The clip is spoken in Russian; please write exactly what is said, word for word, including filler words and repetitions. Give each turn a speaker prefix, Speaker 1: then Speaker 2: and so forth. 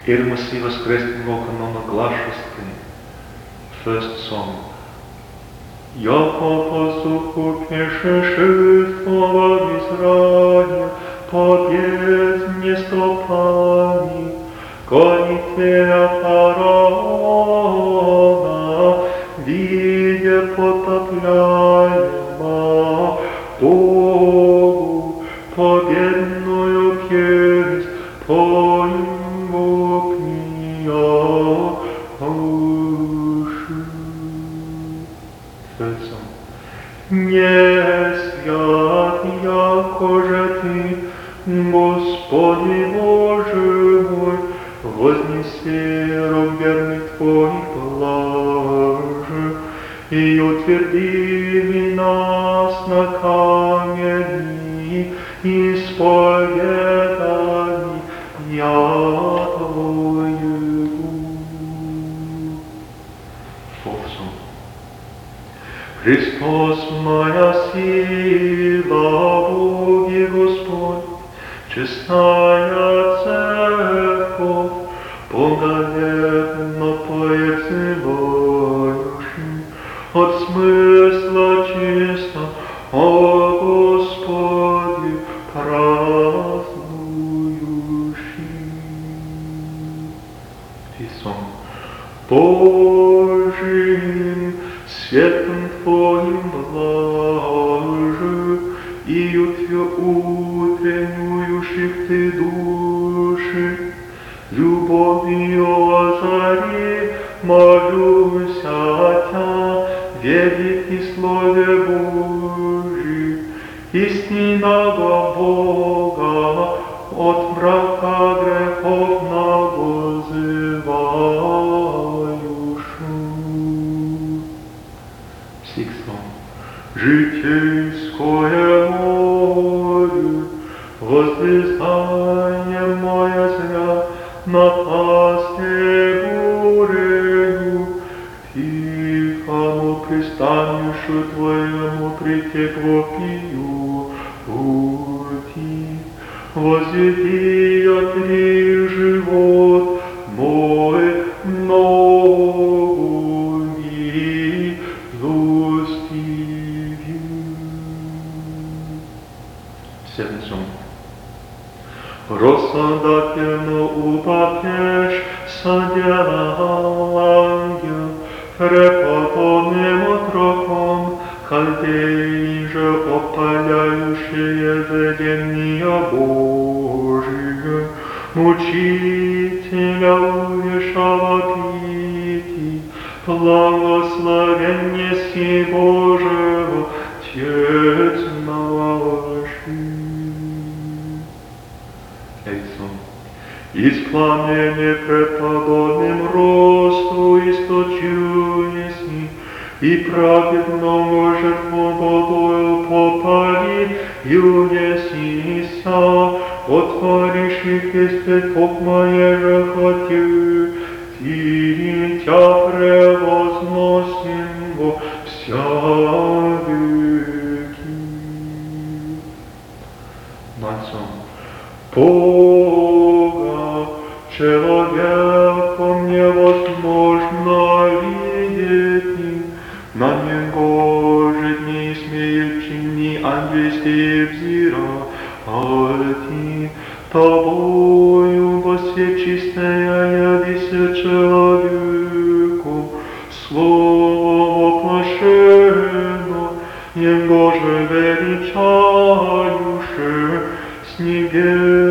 Speaker 1: Here we see воскресного канона глашести. First song. Яко посуху пешешествовал Израиль по бездне стопами, гонителя фараона, видя потопляема, Богу победную песнь поиму кния уши. Third song. Не свят, яко же ты, Господи Боже мой, вознеси рог верных Твоих блаже, и утверди нас на камени, исповедани я Твоего. Fourth song. Христос моя сила, Бог и Господь, честная церковь, боголепно поэзывающий, от смысла чисто, о Господи, празднующий. Fifth song. Божьим светом Твоим блаже, и утреннюющих Ты души, любовью озари, молюсь о Тя, великий Слове Божий, истинного Бога, от мрака греховного зывающую. Sixth song. Житейское море, возвязание мое зря на пасте бурею, к тихому пристанищу Твоему притекло пью пути. Возведи отри живот мой новый зустивью. Seventh song. Розсадательно упадешь, садела ангел, преподобным отроком, халдеи же опаляющие ведения Божие, мучителя увешала пити, благословение си Божьего, Отец наший. Из пламени преподобным росту источу еси, и праведному жертву Богою попали, юнесися, отворишь их есть токмае же хотю, и Тя превозносим во вся веки. Ninth song. Бога человеком невозможно видеть, на Него же не смеют чинни ангельские взирать. Тобою во все чистая явися человеку, Слово воплощено, Его же величаюше с небес.